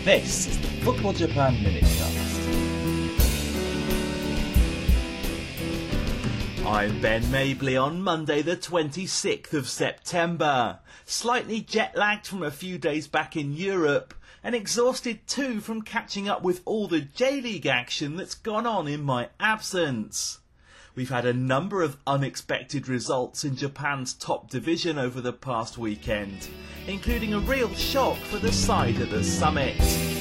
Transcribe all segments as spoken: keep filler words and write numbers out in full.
This is the Football Japan Minutecast. I'm Ben Mabley on Monday the twenty-sixth of September, slightly jet-lagged from a few days back in Europe, and exhausted too from catching up with all the J-League action that's gone on in my absence. We've had a number of unexpected results in Japan's top division over the past weekend, including a real shock for the side at the summit.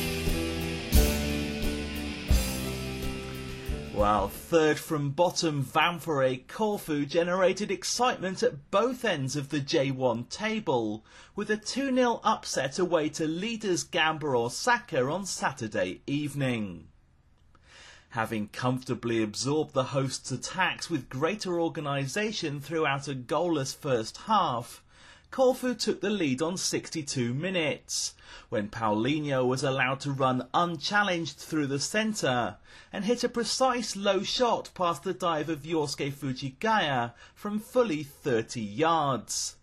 While third from bottom Ventforet Corfu generated excitement at both ends of the J one table, with a two nil upset away to leaders Gamba Osaka on Saturday evening. Having comfortably absorbed the hosts' attacks with greater organisation throughout a goalless first half, Corfu took the lead on sixty-two minutes, when Paulinho was allowed to run unchallenged through the centre and hit a precise low shot past the dive of Yosuke Fujigaya from fully thirty yards.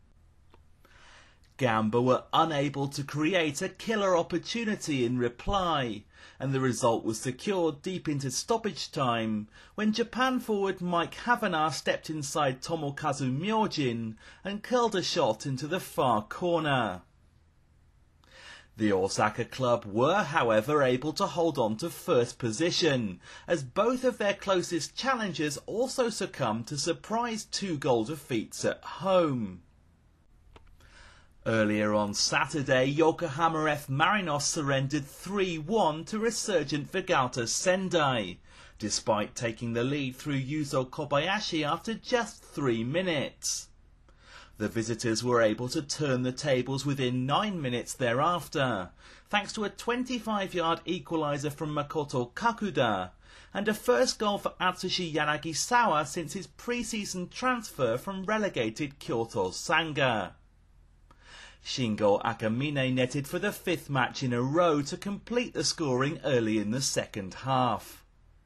Gamba were unable to create a killer opportunity in reply, and the result was secured deep into stoppage time when Japan forward Mike Havenar stepped inside Tomokazu Myojin and curled a shot into the far corner. The Osaka club were, however, able to hold on to first position, as both of their closest challengers also succumbed to surprise two-goal defeats at home. Earlier on Saturday, Yokohama F. Marinos surrendered three one to resurgent Vegalta Sendai, despite taking the lead through Yuzo Kobayashi after just three minutes. The visitors were able to turn the tables within nine minutes thereafter, thanks to a twenty-five-yard equaliser from Makoto Kakuda, and a first goal for Atsushi Yanagisawa since his pre-season transfer from relegated Kyoto Sanga. Shingo Akamine netted for the fifth match in a row to complete the scoring early in the second half.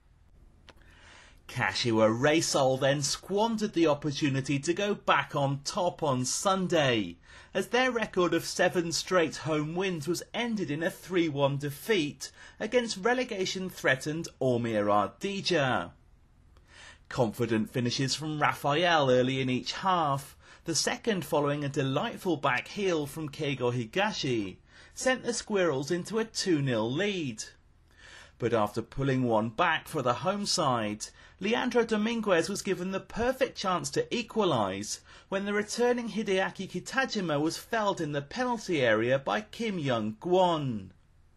Kashiwa Reysol then squandered the opportunity to go back on top on Sunday, as their record of seven straight home wins was ended in a three one defeat against relegation-threatened Omiya Ardija. Confident finishes from Raphael early in each half, the second following a delightful back heel from Keigo Higashi, sent the Squirrels into a two nil lead. But after pulling one back for the home side, Leandro Dominguez was given the perfect chance to equalise when the returning Hideaki Kitajima was felled in the penalty area by Kim Young-gwon.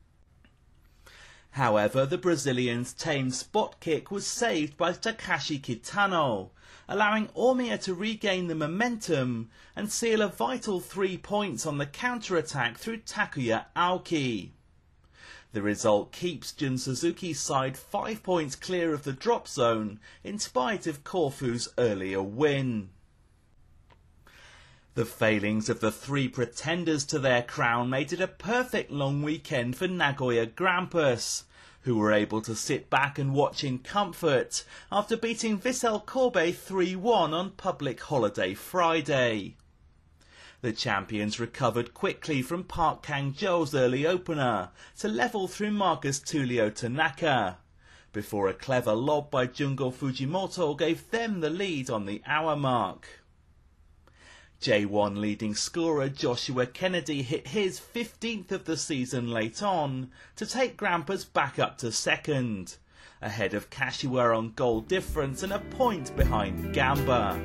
However, the Brazilian's tame spot kick was saved by Takashi Kitano, allowing Omiya to regain the momentum and seal a vital three points on the counter-attack through Takuya Aoki. The result keeps Jun Suzuki's side five points clear of the drop zone, in spite of Corfu's earlier win. The failings of the three pretenders to their crown made it a perfect long weekend for Nagoya Grampus, who were able to sit back and watch in comfort after beating Vissel Kobe three one on public holiday Friday. The champions recovered quickly from Park Kang-jo's early opener to level through Marcus Tulio Tanaka, before a clever lob by Jungo Fujimoto gave them the lead on the hour mark. J one leading scorer Joshua Kennedy hit his fifteenth of the season late on to take Grampus back up to second, ahead of Kashiwa on goal difference and a point behind Gamba.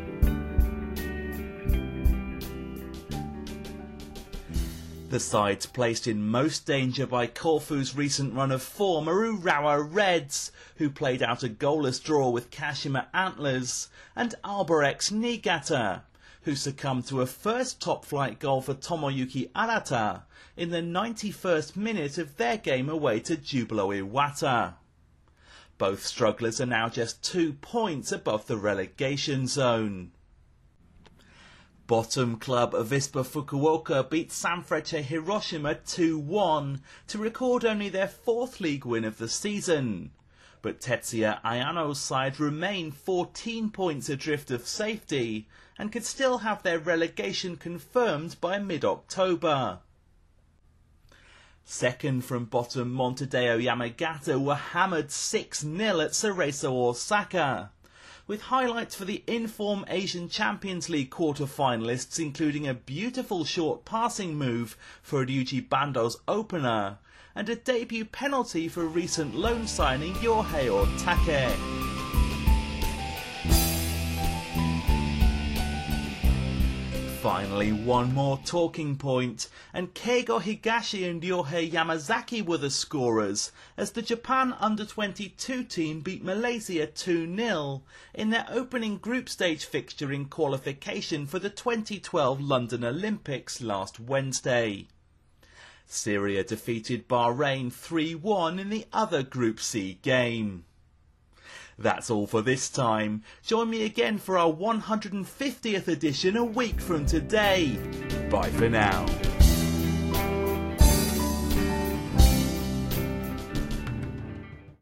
The sides placed in most danger by Corfu's recent run of form are Urawa Reds, who played out a goalless draw with Kashima Antlers, and Albirex Niigata, who succumbed to a first top-flight goal for Tomoyuki Arata in the ninety-first minute of their game away to Jubilo Iwata. Both strugglers are now just two points above the relegation zone. Bottom club Avispa Fukuoka beat Sanfrecce Hiroshima two one to record only their fourth league win of the season. But Tetsuya Ayano's side remain fourteen points adrift of safety and could still have their relegation confirmed by mid-October. Second from bottom Montedeo Yamagata were hammered six nil at Cerezo Osaka, with highlights for the in-form Asian Champions League quarter-finalists including a beautiful short passing move for Ryuji Bando's opener, and a debut penalty for recent loan signing Yohei Otake. Finally, one more talking point, and Keigo Higashi and Yohei Yamazaki were the scorers as the Japan under twenty-two team beat Malaysia two nil in their opening group stage fixture in qualification for the twenty twelve London Olympics last Wednesday. Syria defeated Bahrain three one in the other Group C game. That's all for this time. Join me again for our one hundred fiftieth edition a week from today. Bye for now.